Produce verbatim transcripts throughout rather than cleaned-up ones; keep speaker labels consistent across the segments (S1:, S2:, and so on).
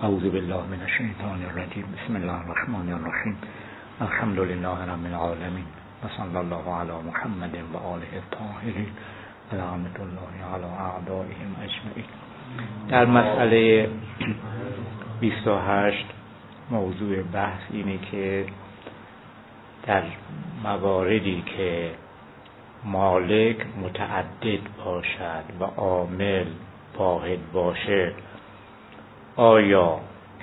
S1: اعوذ بالله من الشیطان الرجیم. بسم الله الرحمن الرحیم. الحمد لله رب العالمین و صلی الله علی محمد و آله الطاهرین و رحمت الله علی اعدائهم اجمعین. در مسئله بیست و هشت موضوع بحث اینه که در مواردی که مالک متعدد باشد و عامل واحد باشه، آیا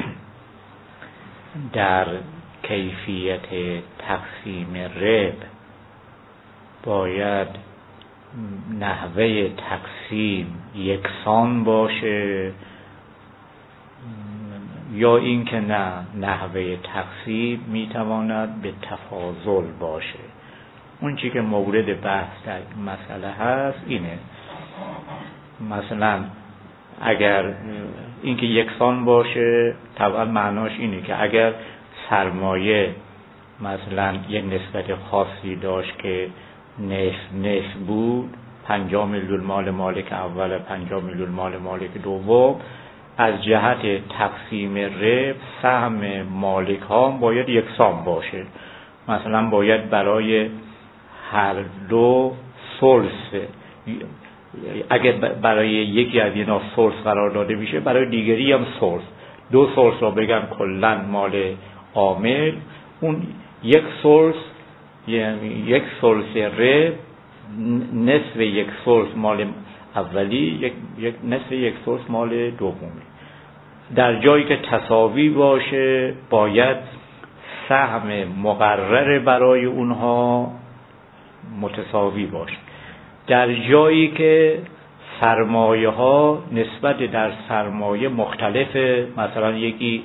S1: در کیفیت تقسیم ربح باید نحوه تقسیم یکسان باشه یا اینکه نه، نحوه تقسیم میتواند به تفاضل باشه؟ اون چی که مورد بحث در این مسئله هست اینه، مثلا اگر اینکه یکسان باشه طبعا معناش اینه که اگر سرمایه مثلا یه نسبت خاصی داشت که نصف نصف بود، پنجاه میلیون مال مالک اول، پنجاه میلیون مال مالک دوم، از جهت تقسیم ربح سهم مالک ها باید یکسان باشه. مثلا باید برای هر دو ثلث، اگر برای یکی از اینا ثلث قرار داده میشه، برای دیگری هم ثلث، دو ثلث رو بگم کلا مال عامل، اون یک ثلث یعنی یک ثلث ربح، نصف یک ثلث مال اولی، یک, یک نصف یک ثلث مال دومی. در جایی که تساوی باشه باید سهم مقرر برای اونها متساوی باشه. در جایی که سرمایه ها نسبت در سرمایه مختلفه، مثلا یکی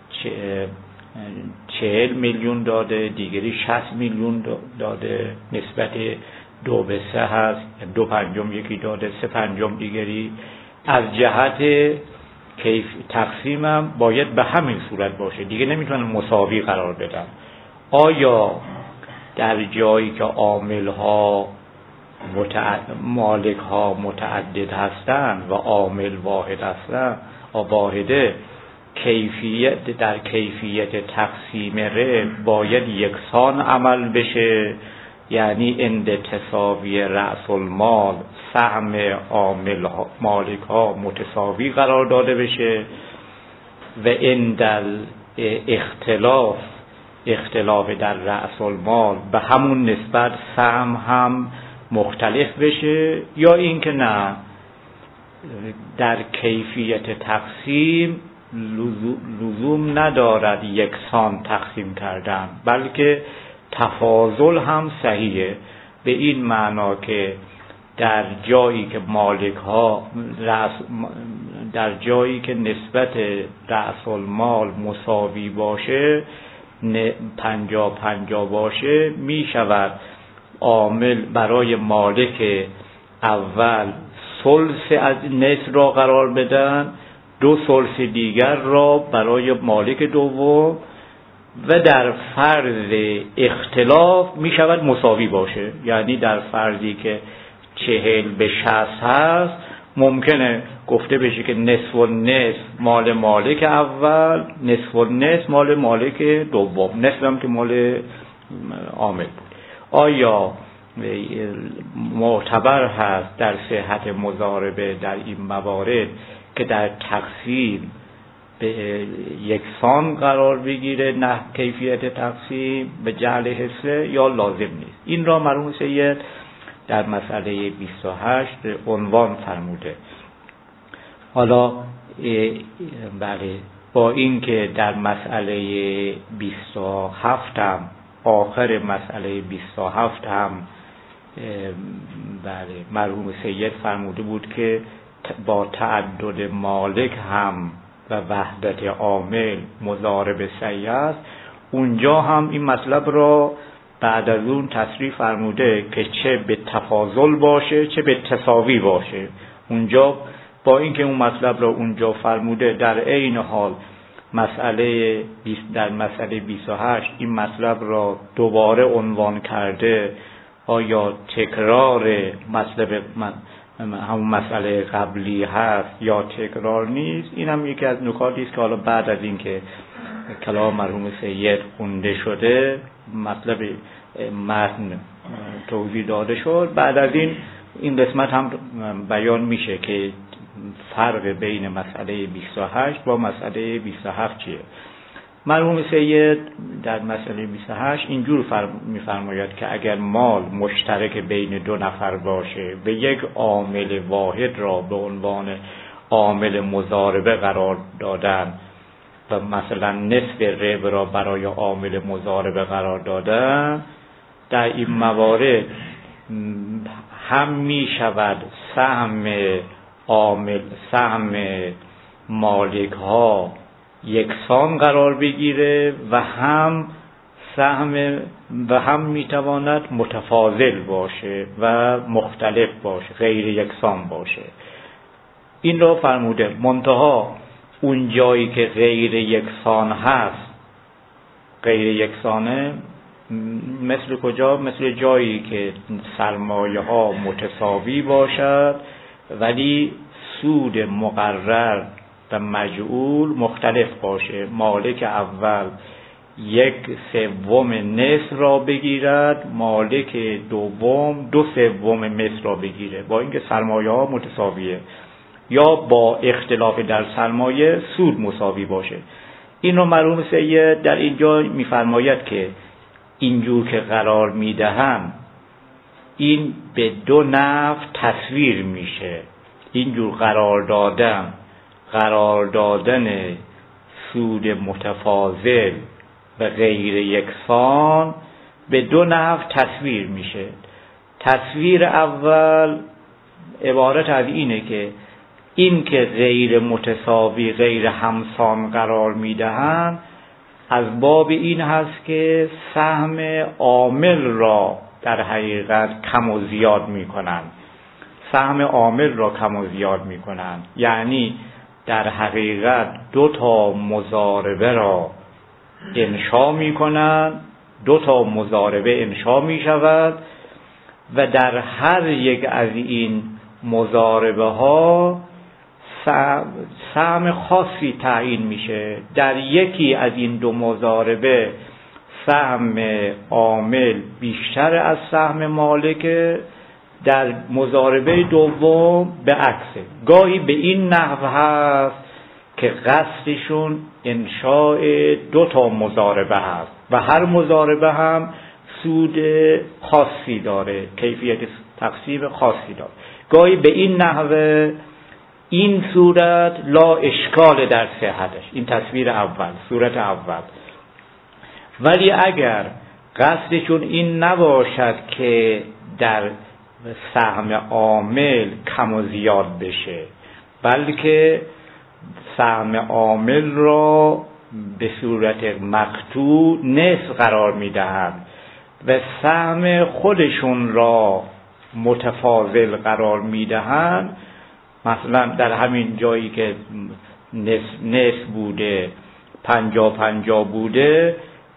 S1: چهل میلیون داده، دیگری شصت میلیون داده، نسبت دو به سه هست، دو پنجم یکی داده، سه پنجم دیگری، از جهت کیف تقسیمم باید به همین صورت باشه، دیگه نمیتونن مساوی قرار بدن. آیا در جایی که عامل ها متعدد، مالک ها متعدد هستند و عامل واحد هستند و واحده، کیفیت در کیفیت تقسیم ربح باید یکسان عمل بشه، یعنی عند تساوی رأس المال سهم عامل ها مالک ها متساوی قرار داده بشه و عند اختلاف اختلاف در رأس المال به همون نسبت سهم هم مختلف بشه، یا اینکه نه، در کیفیت تقسیم لزوم ندارد یکسان تقسیم کردن، بلکه تفاضل هم صحیحه، به این معنا که در جایی که مالک ها در جایی که نسبت رأس المال مساوی باشه، پنجاه پنجاه باشه، می شود عامل برای مالک اول ثلث از نصف را قرار بدن، دو ثلث دیگر را برای مالک دوم، و در فرض اختلاف می شود مساوی باشه. یعنی در فرضی که چهل به شصت هست، ممکنه گفته بشه که نصف و نصف مال مالک اول، نصف و نصف مال مالک دوم، نصف هم که مال عامل بود. آیا معتبر هست در صحت مضاربه در این موارد که در تقسیم به یکسان قرار بگیره نه کیفیت تقسیم به جعل حصه، یا لازم نیست؟ این را مرحوم سید در مسئله بیست و هشت عنوان فرموده. حالا بله، با این که در مسئله بیست و هفت هم، آخر مسئله بیست و هفت هم بله مرحوم سید فرموده بود که با تعدد مالک هم و وحدت عامل مضارب صحیح است، اونجا هم این مطلب را بعد از اون تصریح فرموده که چه به تفاضل باشه چه به تساوی باشه. اونجا با اینکه اون مطلب را اونجا فرموده، در عین حال مسئله در مسئله بیست و هشت این مطلب را دوباره عنوان کرده. آیا تکرار مطلب همون مسئله قبلی هست یا تکرار نیست. این هم یکی از نکاتی است که حالا بعد از این که کلام مرحوم سید خونده شده، مطلب متن توضیح داده شد، بعد از این این قسمت هم بیان میشه که فرق بین مسئله بیست و هشت با مسئله بیست و هفت چیه. مرحوم سید در مسئله بیست و هشت اینجور میفرماید که اگر مال مشترک بین دو نفر باشه و یک عامل واحد را به عنوان عامل مضاربه قرار دادن و مثلا نصف ربع را برای عامل مضاربه قرار دادن، در این موارد هم می شود سهم عامل سهم مالک ها یکسان قرار بگیره و هم سهم و هم میتواند متفاضل باشه و مختلف باشه، غیر یکسان باشه. این را فرموده. منتها اون جایی که غیر یکسان هست، غیر یکسانه مثل کجا؟ مثل جایی که سرمایه ها متساوی باشد ولی سود مقرر و مجعول مختلف باشه. مالک اول یک سوم نصف را بگیرد، مالک دوم دو سوم مثل را بگیره، با اینکه سرمایه ها متساویه، یا با اختلاف در سرمایه سود مساوی باشه. این رو مرحوم سید در اینجا میفرماید که اینجور که قرار میدهم این به دو نحو تصویر میشه. اینجور قرار دادن قرار دادن سود متفاضل و غیر یکسان به دو نحو تصویر میشه. تصویر اول عبارت از اینه که این که غیر متساوی غیر همسان قرار میدهند از باب این هست که سهم عامل را در حقیقت کم و زیاد میکنن، سهم عامل را کم و زیاد میکنن، یعنی در حقیقت دو تا مضاربه را انشا میکنن، دو تا مضاربه انشا میشود و در هر یک از این مضاربه ها سهم خاصی تعیین میشه. در یکی از این دو مضاربه سهم عامل بیشتر از سهم مالک، در مضاربه دوم به عکسه. گاهی به این نحو هست که قصدشون انشاء دو تا مضاربه هست و هر مضاربه هم سود خاصی داره، کیفیت تقسیم خاصی داره. گاهی به این نحو، این صورت لا اشکال در صحتش، این تصویر اول، صورت اول. ولی اگر قصدشون این نباشد که در سهم عامل کم و زیاد بشه، بلکه سهم عامل را به صورت مقطوع نصف قرار میدهند و سهم خودشون را متفاضل قرار میدهند، مثلا در همین جایی که نصف, نصف بوده پنجا پنجا بوده،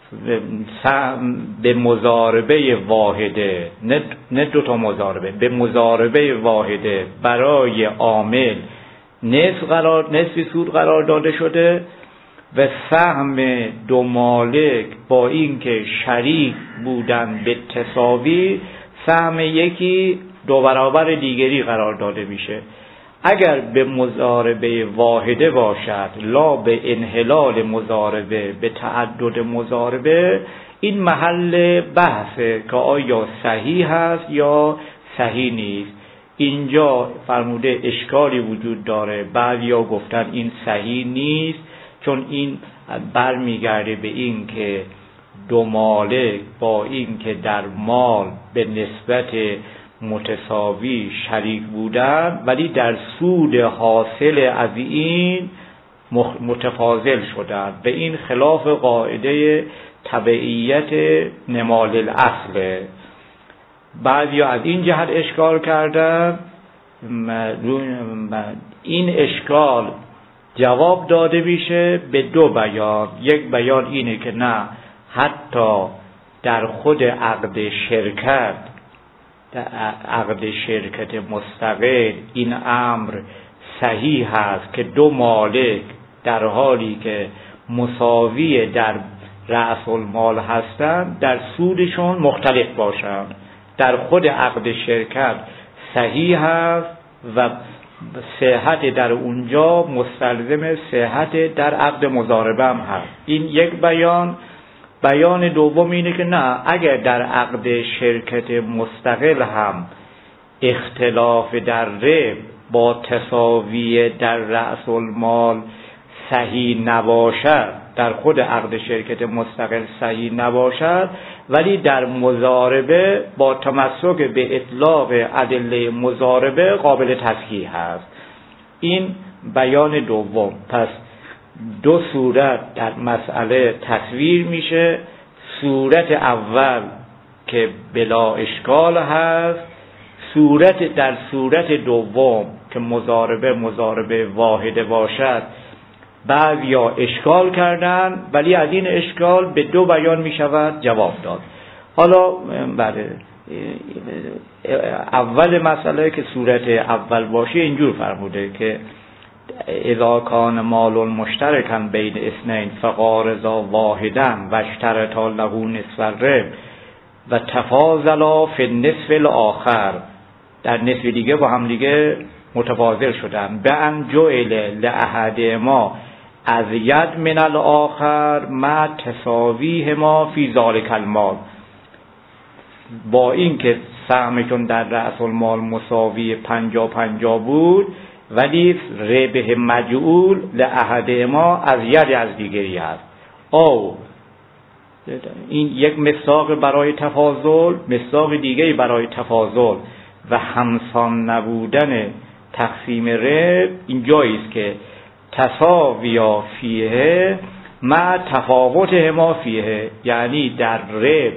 S1: به مضاربه واحده، نه دو تا مضاربه، به مضاربه واحده برای عامل نصف قرار نصف سود قرار داده شده و سهم دو مالک با اینکه شریک بودن به تساوی، سهم یکی دو برابر دیگری قرار داده میشه. اگر به مضاربه واحده باشد لا به انحلال مضاربه، به تعدد مضاربه، این محل بحثه که آیا صحیح هست یا صحیح نیست. اینجا فرموده اشکالی وجود داره، بعضیا گفتن این صحیح نیست، چون این برمیگرده به این که دو مالک با این که در مال به نسبت متساوی شریک بودن ولی در سود حاصل از این متفاضل شدن، به این خلاف قاعده تبعیت نمال الاصل. بعضیا از این جهت اشکال کردن. این اشکال جواب داده میشه به دو بیان. یک بیان اینه که نه، حتی در خود عقد شرکت در عقد شرکت مستقل این امر صحیح هست که دو مالک در حالی که مساوی در رأس المال هستند در سودشون مختلف باشند. در خود عقد شرکت صحیح هست و صحت در اونجا مستلزم صحت در عقد مضاربه هم هست. این یک بیان. بیان دوم اینه که نه، اگر در عقد شرکت مستقل هم اختلاف در ربح با تساوی در رأس المال صحیح نباشد، در خود عقد شرکت مستقل صحیح نباشد، ولی در مضاربه با تمسک به اطلاق ادله مضاربه قابل تصحیح هست. این بیان دوم. پس دو صورت در مسئله تصویر میشه. صورت اول که بلا اشکال هست، صورت در صورت دوم که مضاربه مضاربه واحده باشد بعضیا اشکال کردن، ولی از این اشکال به دو بیان می شود جواب داد. حالا بله اول مسئله که صورت اول باشه اینجور فرموده که اذا کان مال مشترکا بین اثنین فقارضا واحدا و اشترطا له نصف الربح و تفاضلا فی النصف الاخر، در نصف دیگه با هم دیگه متفاضل شدن، به ان جعل لاحدهما از ید من الاخر مع تساویهما فی ذلک المال، با اینکه سهمشون در رأس المال مساوی پنجا پنجا بود ولی ربح مجعول لاحدهما از ید از دیگری است. او این یک مصداق برای تفاضل، مصداق دیگری برای تفاضل و همسان نبودن تقسیم ربح اینجایی است که تساویا فیه مع تفاوتهما فیه، یعنی در ربح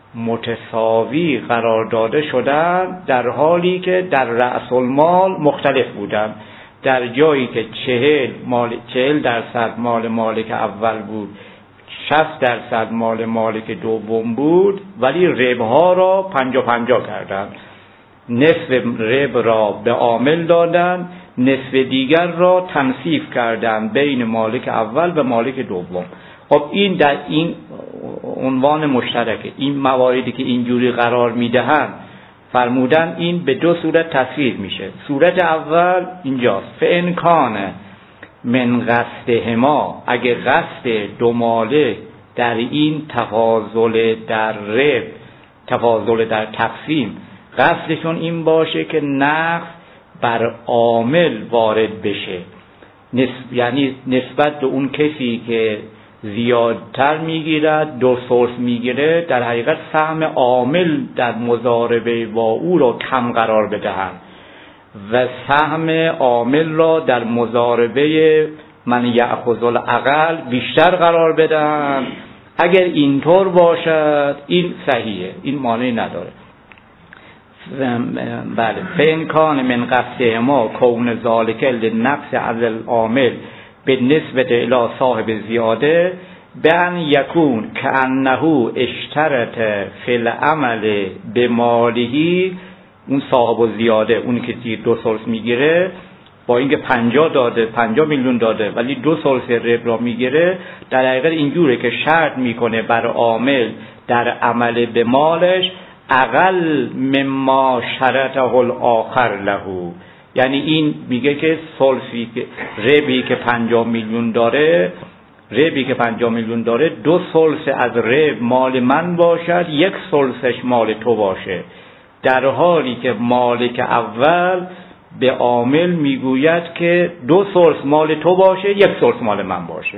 S1: متساوی قرار داده شدن در حالی که در رأس المال مختلف بودن. در جایی که چهل مال چهل درصد مال مالک اول بود، شصت درصد مال مالک دوم بود، ولی ربح ها را پنجا پنجا کردن. نصف ربح را به عامل دادن، نصف دیگر را تنصیف کردن بین مالک اول و مالک دوم. خب این در این عنوان مشترکه. این مواردی که اینجوری قرار میدهن فرمودن این به دو صورت تصویر میشه. صورت اول اینجاست، فإن کان من قصدهما، اگه قصد دو مالک در این تفاضل در ربح، تفاضل در تقسیم، قصدشون این باشه که نقص بر عامل وارد بشه، نسب... یعنی نسبت به اون کسی که زیادتر میگیرد، دو سورس میگیره، در حقیقت سهم عامل در مضاربه با او را کم قرار بدهند و سهم عامل را در مضاربه من یأخذ الاقل بیشتر قرار بدهند. اگر اینطور باشد این صحیحه، این معنی نداره. بله، فإن کان من قصدهما کون ذلک لنقص از العامل بالنسبة الی صاحب زیاده بأن یکون کأنه اشترط فی العمل بماله، اون صاحب زیاده، اونی که دو سورس میگیره، با اینکه پنجاه داده، پنجاه میلیون داده ولی دو سورس ربح را میگیره، در حقیقت اینجوره که شرط میکنه بر عامل در عمل به مالش اقل مما شرطه الاخر له. یعنی این میگه که سلسی که ربحی که پنجاه میلیون داره، ربحی که پنجاه میلیون داره، دو سلس از ربح مال من باشد، یک سلسش مال تو باشه، در حالی که مالک اول به عامل میگوید که دو سلس مال تو باشه، یک سلس مال من باشه.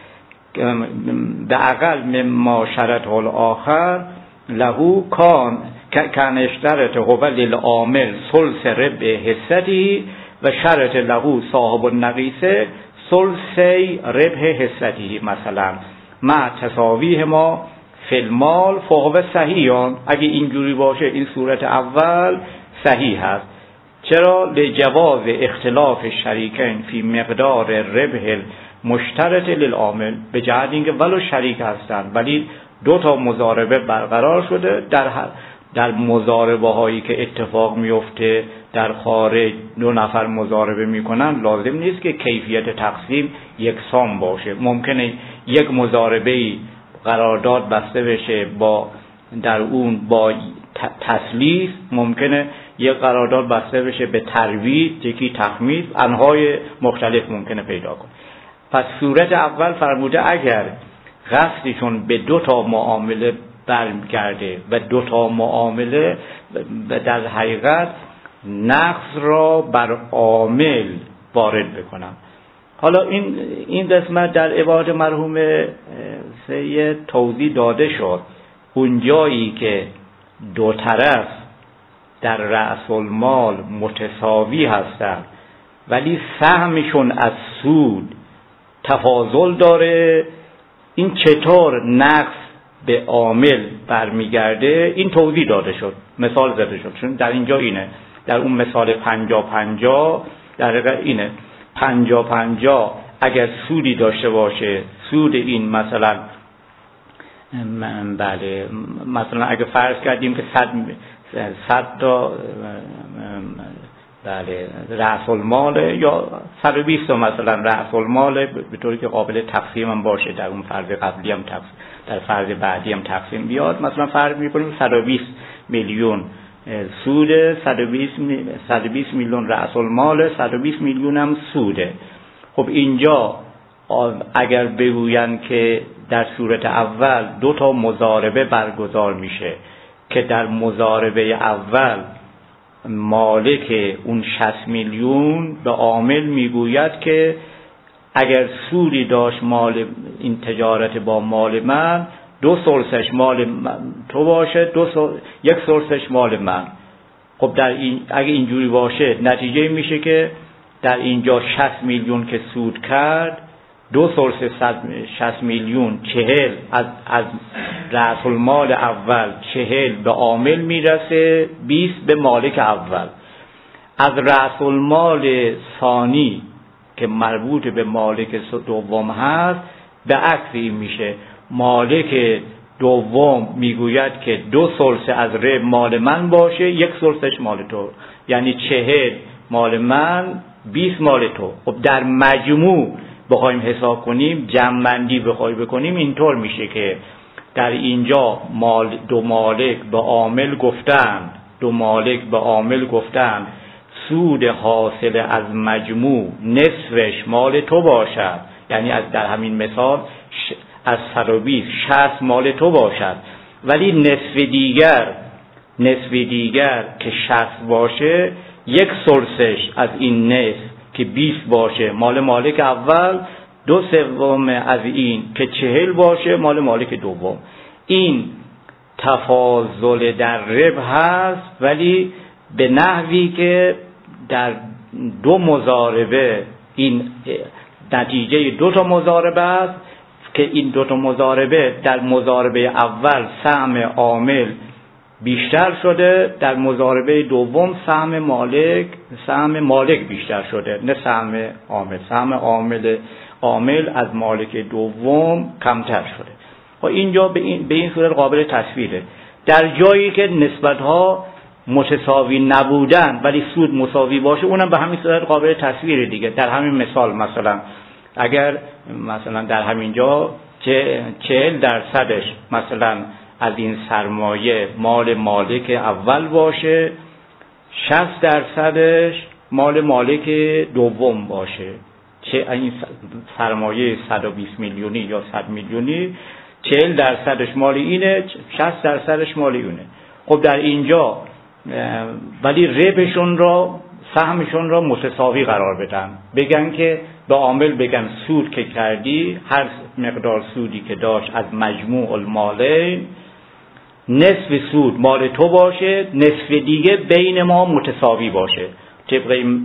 S1: به اقل مما شرطه الاخر له کان کان اشترط هو للعامل ثلث ربح حصتی و شرط له صاحب النقیصه ثلثی ربح حصتی مثلا مع تساویه ما فی المال فهو صحیحان. اگه اینجوری باشه این صورت اول صحیح هست. چرا؟ لجواز اختلاف شریکین فی مقدار ربح مشترط للعامل، به جهت اینکه ولو شریک هستند ولی دو تا مضاربه برقرار شده، در در مضاربه هایی که اتفاق میفته در خارج دو نفر مضاربه میکنن لازم نیست که کیفیت تقسیم یکسان باشه. ممکنه یک مضاربه قرارداد بسته بشه با در اون با تسلیس، ممکنه یک قرارداد بسته بشه به ترویج، یکی تخمیس، انواع مختلف ممکنه پیدا کنه. پس صورت اول فرموده اگر قصدشون به دو تا معامله برمیگرده و دو تا معامله در حقیقت نقص را بر عامل وارد بکنم. حالا این این قسمت در عبارت مرحوم سید توضیح داده شد. اونجایی که دو طرف در رأس المال متساوی هستند ولی سهمشون از سود تفاضل داره، این چطور نقص به عامل برمیگرده این توضیح داده شد، مثال زده شد. چون در اینجا اینه، در اون مثال پنجا پنجا در واقع اینه، پنجا پنجا اگر سودی داشته باشه، سود این مثلا بله مثلا اگه فرض کردیم که صد صد تا بله رأس المال یا صد و بیست تا مثلا رأس المال به طوری که قابل تقسیم هم باشه، در اون فرض قبلی هم تقسیم، در فرض بعدی هم تقسیم بیاد، مثلا فرض می‌کنیم صد و بیست میلیون سود، صد و بیست میلیون رأس المال، صد و بیست میلیون هم سوده. خب اینجا اگر بگویند که در صورت اول دو تا مضاربه برگزار میشه که در مضاربه اول مالک اون شصت میلیون به عامل میگوید که اگر سودی داشت مال این تجارت با مال من، دو سلسش مال تو باشه، دو سل... یک سلسش مال من. خب در این اگه اینجوری باشه نتیجه میشه که در اینجا شصت میلیون که سود کرد، دو سلس شصت میلیون چهل از از رأس المال اول چهل به عامل میرسه، بیست به مالک اول. از رأس المال ثانی که مربوط به مالک دوم هست به عکس این میشه، مالک دوم میگوید که دو سلس از رب مال من باشه، یک سلسش مال تو، یعنی چهل مال من، بیست مال تو. خب در مجموع بخوایم حساب کنیم، جمع‌بندی بخوایم بکنیم، اینطور میشه که در اینجا مال دو مالک به عامل گفتند، دو مالک به عامل گفتند سود حاصل از مجموع نصفش مال تو باشد، یعنی از در همین مثال از صد و بیست شصت مال تو باشد، ولی نصف دیگر نصف دیگر که شصت باشه، یک سلسش از این نصف که بیست باشه مال مالک اول، دو سوم از این که چهل باشه مال مالک دوم. این تفاضل در ربح هست، ولی به نحوی که در دو مضاربه این نتیجه دو تا مضاربه است که این دو تا مضاربه در مضاربه اول سهم عامل بیشتر شده، در مضاربه دوم سهم مالک سهم مالک بیشتر شده، نه سهم عامل. سهم عامل عامل از مالک دوم کمتر شده. و اینجا به این به این صورت قابل تصویره. در جایی که نسبت‌ها متساوی نبودن ولی سود مساوی باشه، اونم به همین صورت قابل تصویره دیگه. در همین مثال مثلا اگر مثلا در همین جا چهل درصدش مثلا از این سرمایه مال مالک اول باشه، شصت درصدش مال مالک دوم باشه، چه این سرمایه صد و بیست میلیونی یا صد میلیونی، چهل درصدش مال اینه، شصت درصدش مال اونه. خب در اینجا ولی ربحشون را، سهمشون را متساوی قرار بدن، بگن که به عامل بگن سود که کردی، هر مقدار سودی که داشت از مجموع المالین، نصف سود مال تو باشه، نصف دیگه بین ما متساوی باشه. طبق این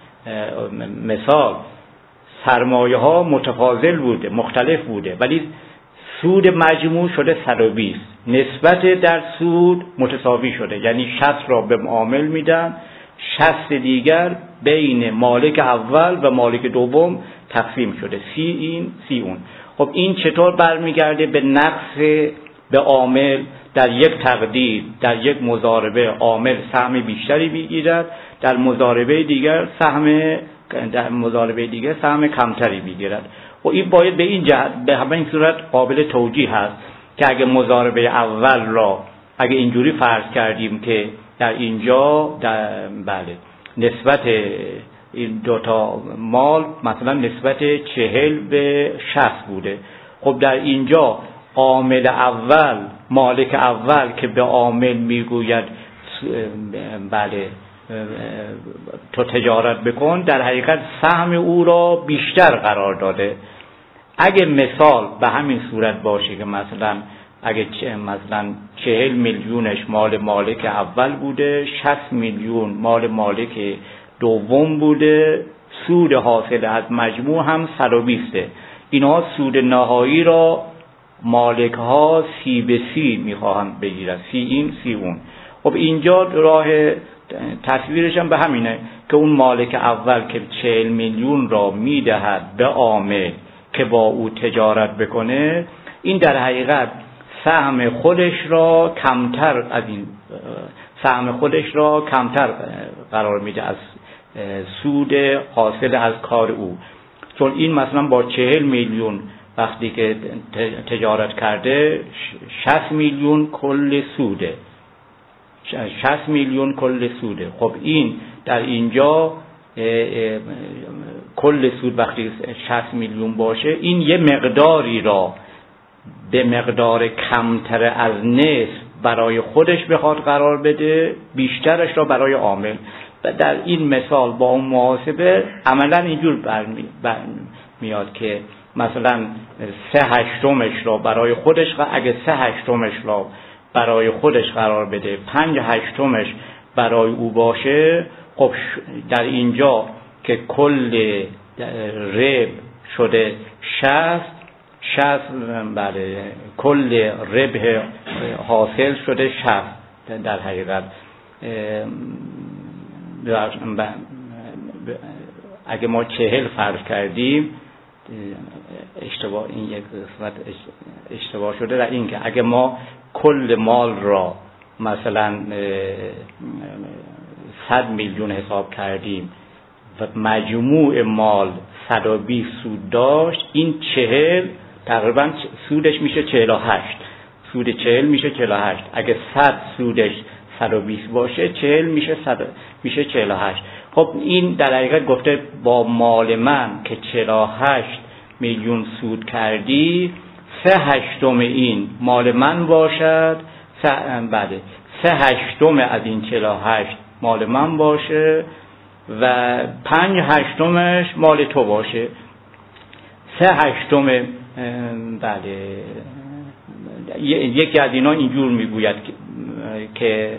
S1: مثال سرمایه ها متفاضل بوده، مختلف بوده، ولی سود مجموع شده صد و بیست، نسبت در سود متساوی شده، یعنی شصت را به عامل میدن، شصت دیگر بین مالک اول و مالک دوم تقسیم شده، سی این سی اون. خب این چطور برمیگرده به نقص به عامل در یک تقدیر در یک مضاربه عامل سهم بیشتری میگیرد، در مضاربه دیگر سهم در مضاربه دیگر سهم کمتری میگیرد. و این باید به این جهت به همین صورت قابل توجیه هست که اگه مضاربه اول را اگه اینجوری فرض کردیم که در اینجا در بله نسبت این دوتا مال مثلا نسبت چهل به شصت بوده، خب در اینجا عامل اول مالک اول که به عامل میگوید بله تو تجارت بکن، در حقیقت سهم او را بیشتر قرار داده. اگه مثال به همین صورت باشه که مثلا اگه مثلا چهل میلیونش مال مالک اول بوده، شصت میلیون مال مالک دوم بوده، سود حاصل از مجموع هم صد و بیست. اینها سود نهایی را مالک ها سی به سی میخواهند بگیرن، سی این سی اون. خب اینجا راه تصویرش هم به همینه که اون مالک اول که چهل میلیون را میدهد به عامل که با او تجارت بکنه، این در حقیقت سهم خودش را کمتر از این سهم خودش را کمتر قرار میده از سود حاصل از کار او، چون این مثلا با چهل میلیون وقتی که تجارت کرده شصت میلیون کل سوده، شصت میلیون کل سوده. خب این در اینجا کل سود وقتی شصت میلیون باشه، این یه مقداری را به مقدار کمتر از نصف برای خودش بخواد قرار بده، بیشترش را برای عامل. و در این مثال با اون محاسبه عملا اینجور برمیاد که مثلا سه هشتمش را برای خودش، اگه سه هشتمش را برای خودش قرار بده، پنج هشتمش برای او باشه، خب در اینجا که کل رب شده شصت، شصت بله کل ربح حاصل شده شصت. در حقیقت اگه ما چهل فرض کردیم، اشتباه این یک قسمت اشتباه شده در این که اگه ما کل مال را مثلا صد میلیون حساب کردیم و مجموع مال صد و بیست سود داشت، این چهل تقریبا سودش میشه چهل و هشت، سود چهل میشه چهل و هشت. اگه صد سودش صد و بیست باشه، چهل میشه صد میشه چهل و هشت. خب این در حقیقت گفته با مال من که چهل و هشت میلیون سود کردی، سه هشتم این مال من باشد، سه بله سه هشتم از این چهل و هشت مال من باشه و پنج هشتمش مال تو باشه. سه هشتم بله یکی از اینا اینجور میگوید که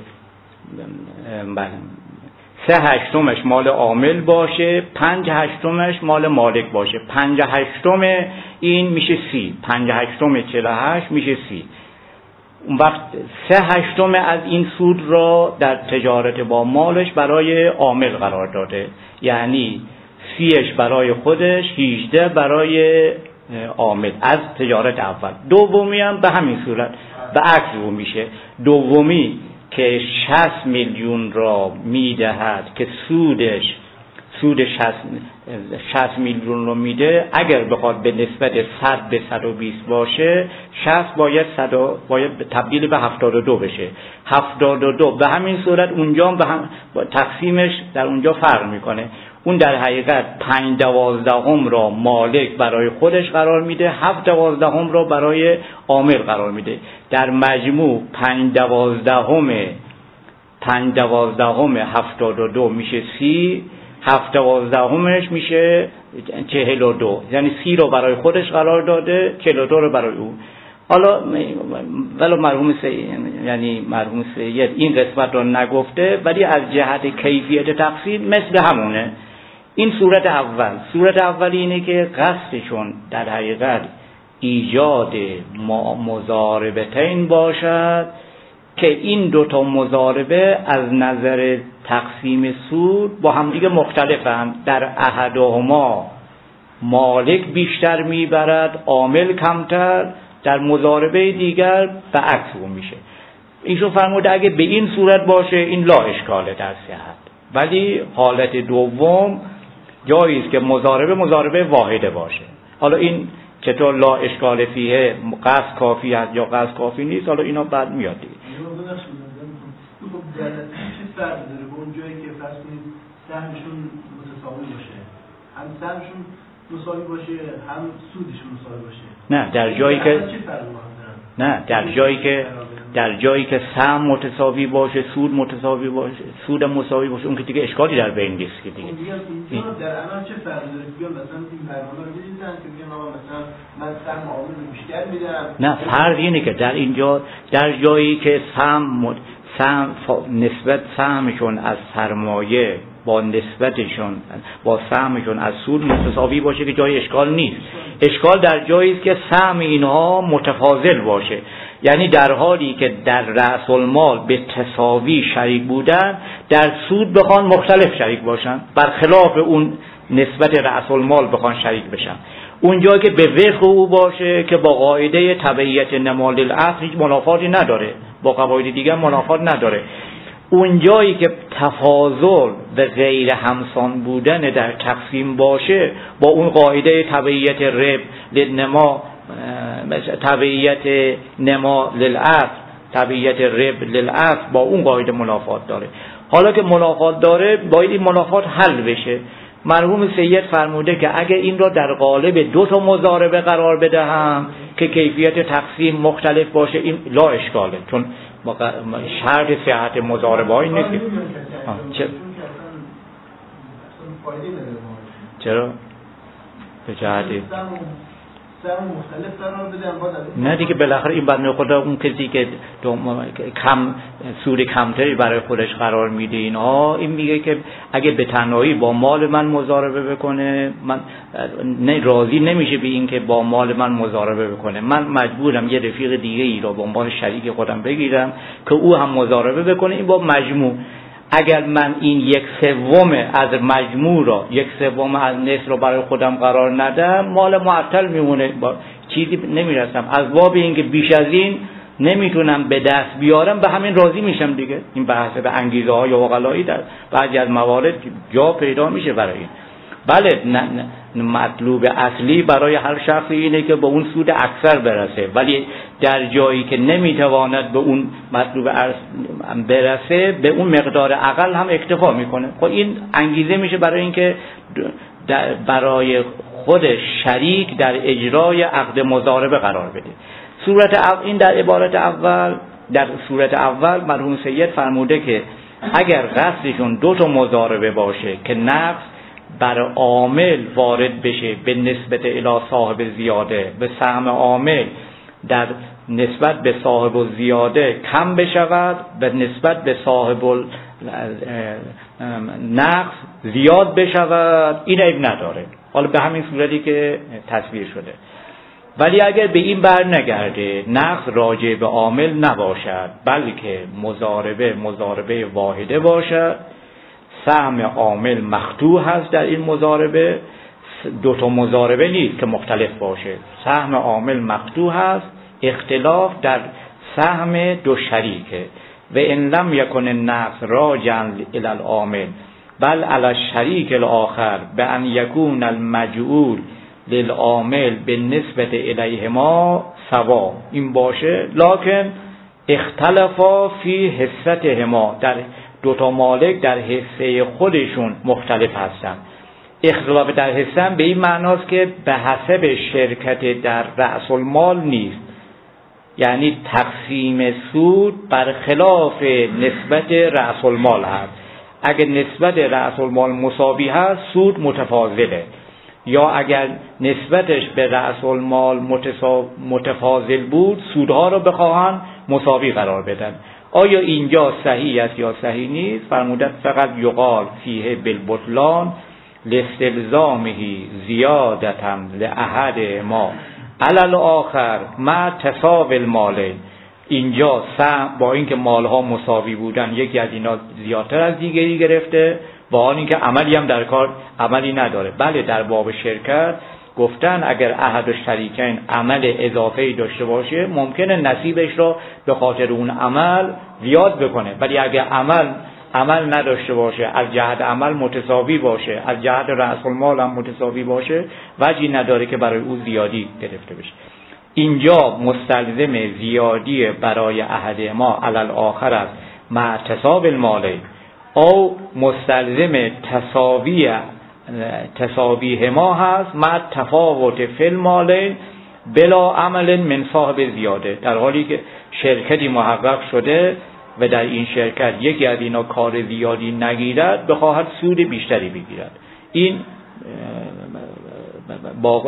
S1: بله سه هشتمش مال عامل باشه، پنج هشتمش مال مالک باشه. پنج هشتم این میشه سی، پنج هشتم چهل و هشت میشه سی. اون وقت سه هشتم از این سود را در تجارت با مالش برای عامل قرار داده، یعنی سیش برای خودش، هجده برای عامل از تجارت اول. دومی هم به همین صورت به عکس رو میشه. دومی که شصت میلیون را میدهد که سودش سود شصت میلیون رو میده، اگر بخواد به نسبت صد به صد و بیست باشه، شصت باید صد باید تبدیل به هفتاد و دو بشه. هفتاد و دو به همین صورت اونجا به هم تقسیمش در اونجا فرق میکنه. اون در حقیقت پنج دوازدهم را مالک برای خودش قرار میده، هفت دوازدهم را برای عامل قرار میده. در مجموع پنج دوازدهم پنج دوازدهم هفتاد و دو میشه سی، هفت دوازدهمش میشه چهل و دو، یعنی سی رو برای خودش قرار داده، چهل و دو رو برای او. حالا ولو مرحوم سید یعنی مرحوم سید این قسمت رو نگفته، ولی از جهت کیفیت تقسیم مثل همونه. این صورت اول صورت اول اینه که قصدشون در حقیقت ایجاد مضاربتین باشد که این دوتا مضاربه از نظر تقسیم سود با همدیگه مختلفن. در احدهما مالک بیشتر میبرد، عامل کمتر، در مضاربه دیگر به عکس اون میشه. ایشون فرموده اگه به این صورت باشه این لا اشکاله در صحت، ولی حالت دوم جایی است که مضاربه مضاربه واحده باشه. حالا این چطور لا اشکال فیه قصد کافی است یا قصد کافی نیست، حالا اینا بعد میاد دیگه.
S2: خب در چه فرق داره با اون جایی که فرض کنید سهمشون متساوی باشه، هم سهمشون مساوی باشه هم سودشون مساوی باشه؟
S1: نه در جایی که نه در جایی که در جایی که سهم متساوی باشه، سود متساوی باشه، سود مساوی باشه، اون که دیگه اشکالی در بین نیست که دیگه.
S2: اینجا در عمل چه فرقی داره؟ بیان مثلا این برنامه رو بزنن که میگن آقا مثلا من سهم عامل رو بیشتر میدم.
S1: نه، فرق اینه که در اینجا در جایی که سهم سهم نسبت سهمشون از سرمایه با نسبتشون با سهمشون از سود متساوی باشه که جای اشکال نیست. اشکال در جایی است که سهم اینها متفاضل باشه، یعنی در حالی که در رأس المال به تساوی شریک بودن، در سود بخوان مختلف شریک باشن، برخلاف اون نسبت رأس المال بخوان شریک بشن. اونجا که به وفق او باشه که با قاعده تبعیت نما للاصل هیچ منافاتی نداره، با قواعد دیگه منافات نداره. اونجایی که تفاضل و غیر همسان بودن در تقسیم باشه، با اون قاعده تبعیت رب للنما تبعیت نما للاصل تبعیت رب للاصل با اون قاعده منافات داره. حالا که منافات داره باید این منافات حل بشه. مرحوم سید فرموده که اگه این را در قالب دو تا مضاربه قرار بدهم که کیفیت تقسیم مختلف باشه، این لا اشکاله، چون شرط صحت مضاربه های نیست. چرا؟ چرا؟ به جهتی نه دیگه، بالاخره این بنده خدا اون کسی که کم سود کمتری برای خودش قرار میده اینها، این میگه که اگه به تنهایی با مال من مضاربه بکنه، من نه راضی نمیشه به این که با مال من مضاربه بکنه، من مجبورم یه رفیق دیگه ای رو به عنوان شریک خودم بگیرم که او هم مضاربه بکنه. این با مجموع، اگر من این یک سوم از مجموع را، یک سوم از نصف رو برای خودم قرار ندم، مال معطل میمونه، با چیزی نمیرسم. از باب اینکه بیش از این نمیتونم به دست بیارم، به همین راضی میشم دیگه. این بحث به انگیزه های عقلایی در بعضی از موارد جا پیدا میشه برای این. بله، نه نه مطلوب اصلی برای هر شخصی اینه که به اون سود اکثر برسه، ولی در جایی که نمیتواند به اون مطلوب برسه، به اون مقدار اقل هم اکتفا میکنه. خب این انگیزه میشه برای اینکه برای خود شریک در اجرای عقد مضاربه قرار بده. صورت اول، این در عبارت اول، در صورت اول مرحوم سید فرموده که اگر قصدشون دو تا مضاربه باشه که نقص بر عامل وارد بشه به نسبت الی صاحب زیاده، به سهم عامل در نسبت به صاحب زیاده کم بشود، به نسبت به صاحب نقص زیاد بشود، این عیب نداره، حالا به همین صورتی که تصویر شده. ولی اگر به این بر نگرده، نقص راجع به عامل نباشد، بلکه مضاربه مضاربه واحده باشد، سهم عامل مقطوع هست در این مضاربه، دو تا مضاربه نیست که مختلف باشه، سهم عامل مقطوع هست، اختلاف در سهم دو شریکه. و ان لم یکن النقص راجعا الی العامل بل علی الشریک الاخر بان یکون المجعول للعامل بالنسبه الیهما سوا، این باشه لکن اختلافا فی حصتهما، در دو تا مالک در حصه خودشون مختلف هستن. اختلاف در حصه به این معناست که به حسب شرکت در رأس المال نیست، یعنی تقسیم سود برخلاف نسبت رأس المال هست. اگر نسبت رأس المال مساوی هست، سود متفاضله، یا اگر نسبتش به رأس المال متفاضل بود، سودها رو بخواهن مساوی قرار بدن. آیا اینجا صحیح است یا صحیح نیست؟ فرمودن فقط یقال فیه بالبطلان لاستلزامه زیادتا لأحد ما علل آخر ما تساوی المالین. اینجا سهم با اینکه مالها مساوی بودن، یکی از اینا زیادتر از دیگری گرفته، با آن اینکه عملی هم در کار عملی نداره. بله، در باب شرکت گفتن اگر احد الشریکین عمل اضافه‌ای داشته باشه ممکنه نصیبش را به خاطر اون عمل زیاد بکنه، ولی اگر عمل عمل نداشته باشه، از جهت عمل متساوی باشه، از جهت رأس المال هم متساوی باشه، وجهی نداره که برای او زیادی گرفته بشه. اینجا مستلزم زیادی برای احد ما علل آخر است مع تصاب المالین، او مستلزم تساوی تساوی ما هست مع تفاوت فی المالین بلا عمل من صاحب زیاده، در حالی که شرکتی محقق شده و در این شرکت یکی از اینا کار زیادی نگیرد بخواهد سود بیشتری بگیرد. این با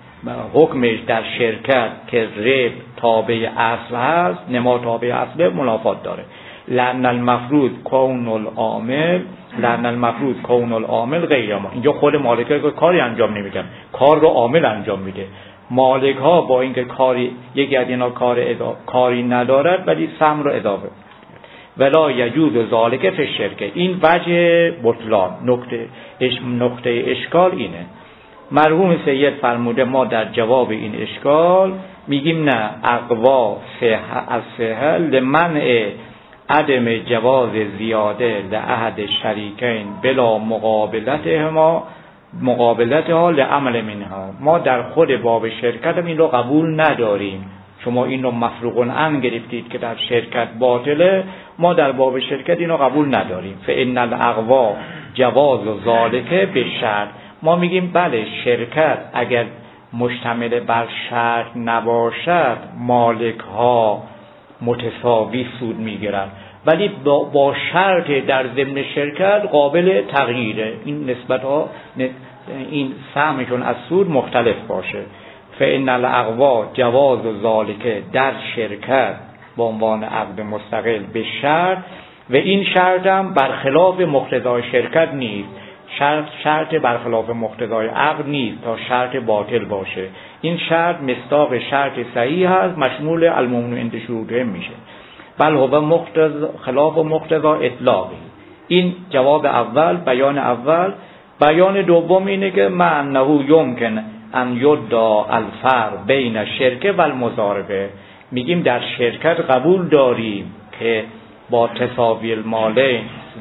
S1: حکمش در شرکت که ربح تابع اصل هست، نما تابع اصل، منافات داره. لأن المفروض کون العامل لأن المفروض کون العامل غیر ما، اینجا خود مالک ها کاری انجام نمیدن، کار رو عامل انجام میده. مالک ها با اینکه کاری یکی از اینا کار اضافه کاری ندارد ولی سهم رو اضافه ولا یجوز ذالک فی الشرکه. این وجه بطلان، نقطه اش نقطه اشکال اینه. مرحوم سید فرموده ما در جواب این اشکال میگیم نه، اقوا صحه از صحه لمنع عدم جواز زیاده لأحد الشریکین بلا مقابلتهما مقابلتها لعمل منها. ما در خود باب شرکت این رو قبول نداریم. شما این رو مفروغ عن گرفتید که در شرکت باطله، ما در باب شرکت این رو قبول نداریم. فإن الاقوا جواز ذالک بالشرط. ما میگیم بله، شرکت اگر مشتمل بر شرط نباشد مالک ها متساوی سود میگیرن، ولی با, با شرط در ضمن شرکت قابل تغییره، این نسبت ها این سهمشون از سود مختلف باشه. فإن الاقوا جواز ذالک در شرکت به عنوان عقد مستقل به شرط، و این شرط هم برخلاف مقتضای شرکت نیست. شرط شرط برخلاف مقتضای عقد نیست تا شرط باطل باشه. این شرط مصداق شرط صحیح هست، مشمول الممنوع عند شروطه میشه. بل هو مقتضا خلاف مقتضا اطلاقی. این جواب اول، بیان اول. بیان دوم اینه که مع انه یمکن ان یدعی الفرق بین الشرکه و المضاربه. میگیم در شرکت قبول داریم که با تساوی المالین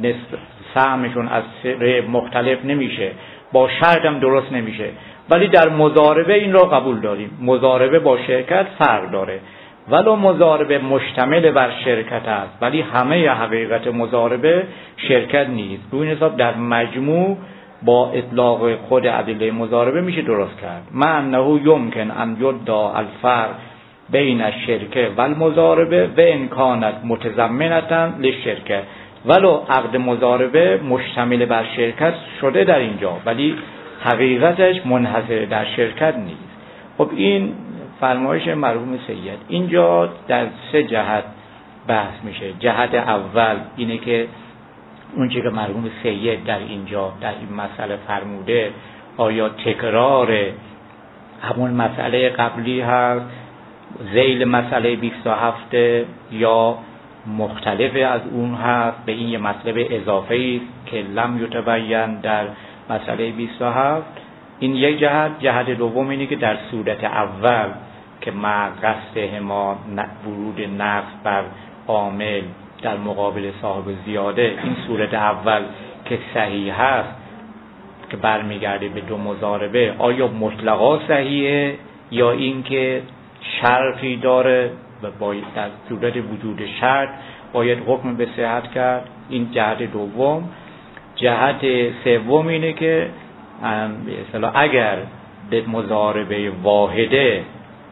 S1: سهمشون از ربح مختلف نمیشه، با شرط هم درست نمیشه، ولی در مضاربه این را قبول داریم. مضاربه با شرکت فرق داره، ولو مضاربه مشتمل بر شرکت است ولی همه حقیقت مضاربه شرکت نیست. به این حساب در مجموع با اطلاق خود ادله مضاربه میشه درست کرد. مع انه یمکن ان یدعی الفرق بین الشرکه و المضاربه و ان کانت متضمنة للشرکه. ولو عقد مضاربه مشتمل بر شرکت شده در اینجا ولی حقیقتش منحصر در شرکت نیست. خب این فرمایش مرحوم سید اینجا در سه جهت بحث میشه. جهت اول اینه که اون چیزی که مرحوم سید در اینجا در این مسئله فرموده آیا تکرار همون مسئله قبلی هست، ذیل مسئله بیست و هفت، یا مختلف از اون هست به این یه مطلب اضافه‌ای که لم یتبین در مسئله بیست و هفت. این یک جهت. جهت دوم اینه که در صورت اول که مع قصد ما ورود نقص بر عامل در مقابل صاحب زیاده، این صورت اول که صحیح هست که برمیگرده به دو مضاربه، آیا مطلقا صحیحه یا این که شرطی داره و باید در صورت وجود شرط باید حکم به صحت کرد؟ این جهت دوم. جهت سوم اینه که به اصطلاح اگر به مضاربه واحده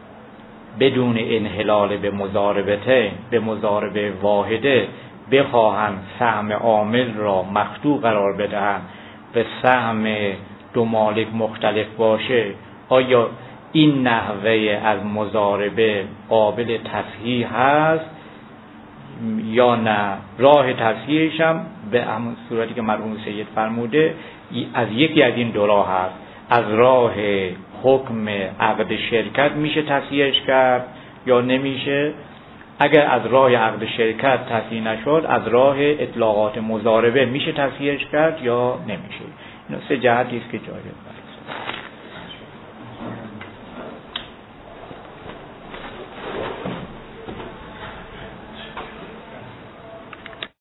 S1: بدون انحلال به مضاربتین به مضاربه واحده بخواهند سهم عامل را مقطوع قرار بدهند و سهم دو مالک مختلف باشه، آیا این نحوه از مضاربه قابل تصحیح هست یا نه؟ راه تصحیحش هم به همون صورتی که مرحوم سید فرموده از یکی از این دو راه هست. از راه حکم عقد شرکت میشه تصحیحش کرد یا نمیشه؟ اگر از راه عقد شرکت تصحیح نشد، از راه اطلاقات مضاربه میشه تصحیحش کرد یا نمیشه؟ این سه جهتی است که جایز